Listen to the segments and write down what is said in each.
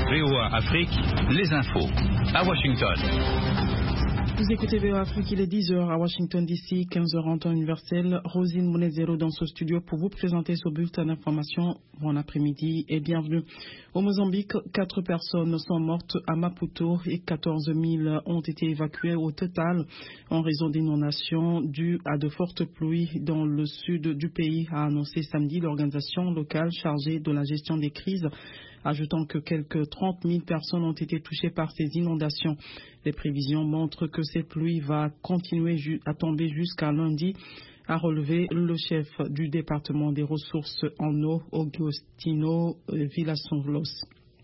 VOA Afrique, les infos. À Washington. Vous écoutez VOA Afrique, il est 10h à Washington DC, 15h en temps universel. Rosine Monezero dans ce studio pour vous présenter ce bulletin d'information. Bon après-midi et bienvenue. Au Mozambique, 4 personnes sont mortes à Maputo et 14 000 ont été évacuées au total en raison d'inondations dues à de fortes pluies dans le sud du pays, a annoncé samedi l'organisation locale chargée de la gestion des crises, ajoutant que quelques 30 000 personnes ont été touchées par ces inondations. Les prévisions montrent que cette pluie va continuer à tomber jusqu'à lundi, a relevé le chef du département des ressources en eau, Augustino Villasonlos.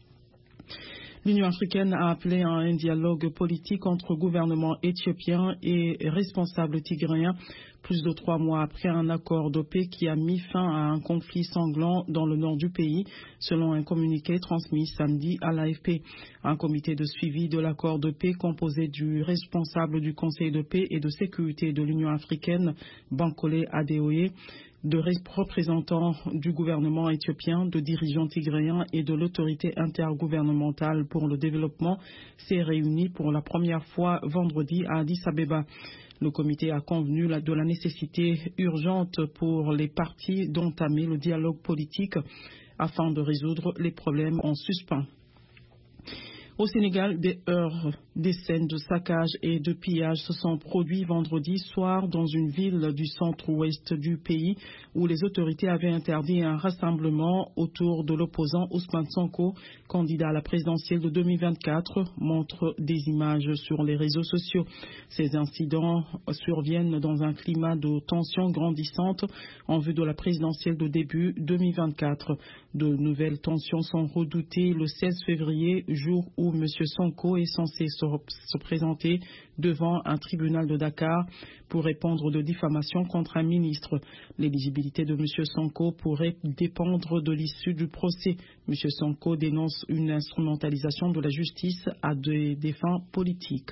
L'Union africaine a appelé à un dialogue politique entre gouvernement éthiopien et responsables tigréens, plus de 3 mois après un accord de paix qui a mis fin à un conflit sanglant dans le nord du pays, selon un communiqué transmis samedi à l'AFP. Un comité de suivi de l'accord de paix composé du responsable du Conseil de paix et de sécurité de l'Union africaine, Bankole Adeoye, de représentants du gouvernement éthiopien, de dirigeants tigréens et de l'autorité intergouvernementale pour le développement s'est réuni pour la première fois vendredi à Addis Abeba. Le comité a convenu de la nécessité urgente pour les parties d'entamer le dialogue politique afin de résoudre les problèmes en suspens. Au Sénégal, des scènes de saccage et de pillage se sont produits vendredi soir dans une ville du centre-ouest du pays où les autorités avaient interdit un rassemblement autour de l'opposant Ousmane Sonko, candidat à la présidentielle de 2024, montrent des images sur les réseaux sociaux. Ces incidents surviennent dans un climat de tension grandissante en vue de la présidentielle de début 2024. De nouvelles tensions sont redoutées le 16 février, jour où M. Sonko est censé se présenter devant un tribunal de Dakar pour répondre de diffamation contre un ministre. L'éligibilité de M. Sonko pourrait dépendre de l'issue du procès. M. Sonko dénonce une instrumentalisation de la justice à des fins politiques.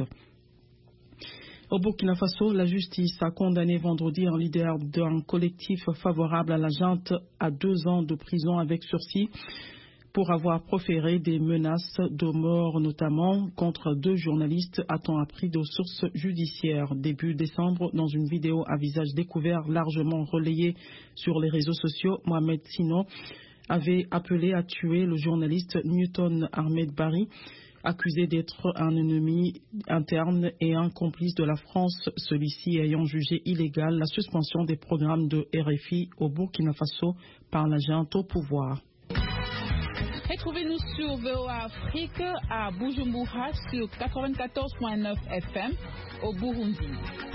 Au Burkina Faso, la justice a condamné vendredi un leader d'un collectif favorable à la junte à 2 ans de prison avec sursis pour avoir proféré des menaces de mort, notamment contre 2 journalistes, a-t-on appris de sources judiciaires. Début décembre, dans une vidéo à visage découvert largement relayée sur les réseaux sociaux, Mohamed Sino avait appelé à tuer le journaliste Newton Ahmed Bari, accusé d'être un ennemi interne et un complice de la France, celui-ci ayant jugé illégale la suspension des programmes de RFI au Burkina Faso par la junte au pouvoir. Retrouvez-nous sur VOA Afrique à Bujumbura sur 94.9 FM au Burundi.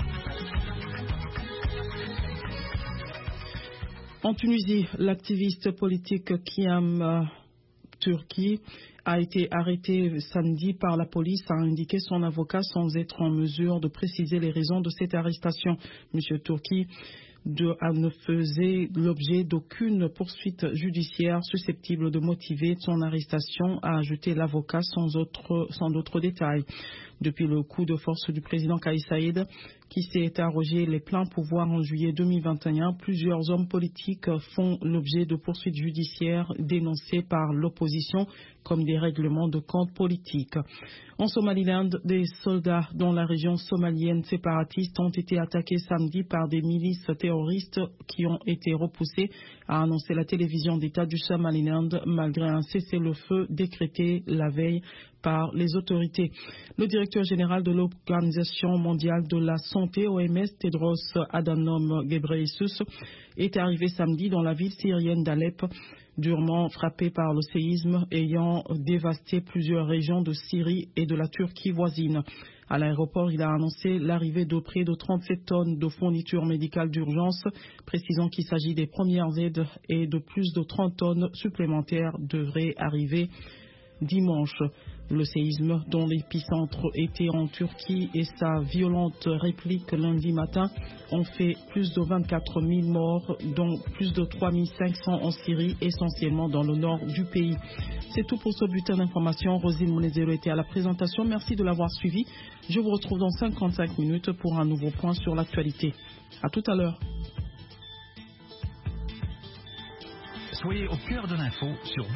En Tunisie, l'activiste politique Kiam Turki a été arrêté samedi par la police, a indiqué son avocat sans être en mesure de préciser les raisons de cette arrestation. M. Turki ne faisait l'objet d'aucune poursuite judiciaire susceptible de motiver son arrestation, a ajouté l'avocat sans d'autres détails. Depuis le coup de force du président Kais Saied, qui s'est arrogé les pleins pouvoirs en juillet 2021, plusieurs hommes politiques font l'objet de poursuites judiciaires dénoncées par l'opposition comme des règlements de compte politiques. En Somaliland, des soldats dans la région somalienne séparatiste ont été attaqués samedi par des milices terroristes qui ont été repoussés, a annoncé la télévision d'État du Somaliland, malgré un cessez-le-feu décrété la veille par les autorités. Le directeur général de l'Organisation mondiale de la santé, OMS, Tedros Adhanom Ghebreyesus, est arrivé samedi dans la ville syrienne d'Alep, durement frappée par le séisme ayant dévasté plusieurs régions de Syrie et de la Turquie voisine. À l'aéroport, il a annoncé l'arrivée de près de 37 tonnes de fournitures médicales d'urgence, précisant qu'il s'agit des premières aides et de plus de 30 tonnes supplémentaires devraient arriver dimanche. Le séisme, dont l'épicentre était en Turquie, et sa violente réplique lundi matin ont fait plus de 24 000 morts, dont plus de 3 500 en Syrie, essentiellement dans le nord du pays. C'est tout pour ce bulletin d'information. Rosine Monezero était à la présentation. Merci de l'avoir suivi. Je vous retrouve dans 55 minutes pour un nouveau point sur l'actualité. À tout à l'heure. Soyez au cœur de l'info sur